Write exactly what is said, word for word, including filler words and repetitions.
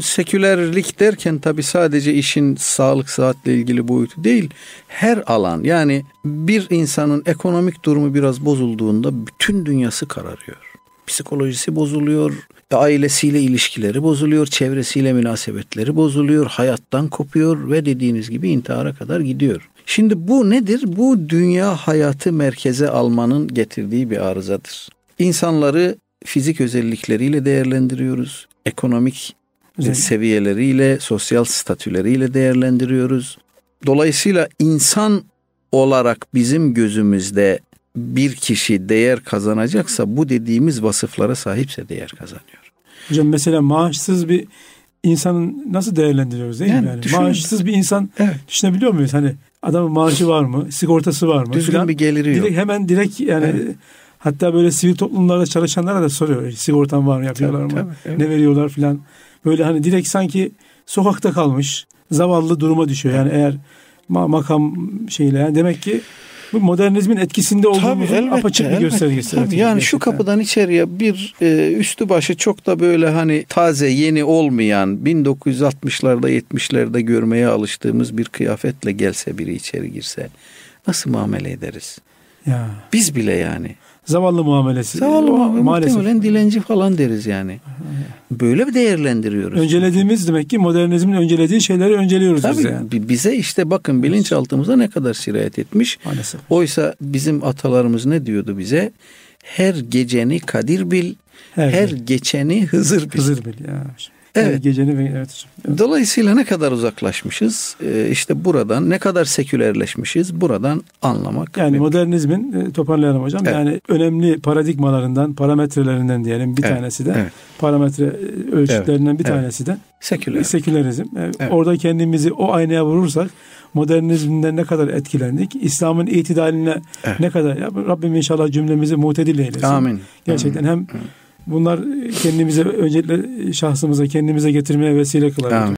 sekülerlik derken tabii sadece işin sağlık sıhhatle ilgili boyutu değil. Her alan, yani bir insanın ekonomik durumu biraz bozulduğunda bütün dünyası kararıyor. Psikolojisi bozuluyor, ailesiyle ilişkileri bozuluyor, çevresiyle münasebetleri bozuluyor, hayattan kopuyor ve dediğiniz gibi intihara kadar gidiyor. Şimdi bu nedir? Bu dünya hayatı merkeze almanın getirdiği bir arızadır. İnsanları fizik özellikleriyle değerlendiriyoruz, ekonomik Güzel. seviyeleriyle, sosyal statüleriyle değerlendiriyoruz. Dolayısıyla insan olarak bizim gözümüzde bir kişi değer kazanacaksa bu dediğimiz vasıflara sahipse değer kazanıyor. Hocam mesela maaşsız bir insanın nasıl değerlendiriyoruz değil yani mi? Yani maaşsız bir insan evet. düşünebiliyor muyuz? Hani adamın maaşı var mı? Sigortası var mı? Düzgün falan. bir geliri yok. Direkt, hemen direkt yani evet. hatta böyle sivil toplumlarda çalışanlara da soruyor. Sigortan var mı? Yapıyorlar tabii, mı? Tabii, evet. Ne veriyorlar filan. Böyle hani direkt sanki sokakta kalmış zavallı duruma düşüyor. Yani eğer makam şeyle yani demek ki bu modernizmin etkisinde olduğumuzun apaçık bir göstergesi. Tabii, yani şu kapıdan içeriye bir e, üstü başı çok da böyle hani taze yeni olmayan bin dokuz yüz altmışlarda yetmişlerde görmeye alıştığımız bir kıyafetle gelse biri içeri girse nasıl muamele ederiz? Ya. Biz bile yani. Zavallı muamelesi. Zavallı muamelesi. Muhtemelen dilenci falan deriz yani. Böyle bir değerlendiriyoruz. Öncelediğimiz demek ki modernizmin öncelediği şeyleri önceliyoruz tabii, biz yani. Bize işte bakın bilinçaltımıza ne kadar sirayet etmiş. Maalesef. Oysa bizim atalarımız ne diyordu bize? Her geceni Kadir bil, her, her geçeni Hızır bil. Hızır bil ya. Evet. Her geceni evet. evet. Dolayısıyla ne kadar uzaklaşmışız, işte buradan ne kadar sekülerleşmişiz, buradan anlamak. Yani modernizmin toparlayalım hocam. Evet. Yani önemli paradigmalarından, parametrelerinden diyelim bir evet. tanesi de evet. parametre ölçütlerinden evet. bir evet. tanesi de seküler. sekülerizm. Evet. Orada kendimizi o aynaya vurursak modernizmden ne kadar etkilendik, İslam'ın itidaline evet. ne kadar, ya Rabbim inşallah cümlemizi mutedil eylesin. Amin. Gerçekten Amin. hem bunlar kendimize öncelikle şahsımıza kendimize getirmeye vesile kılar.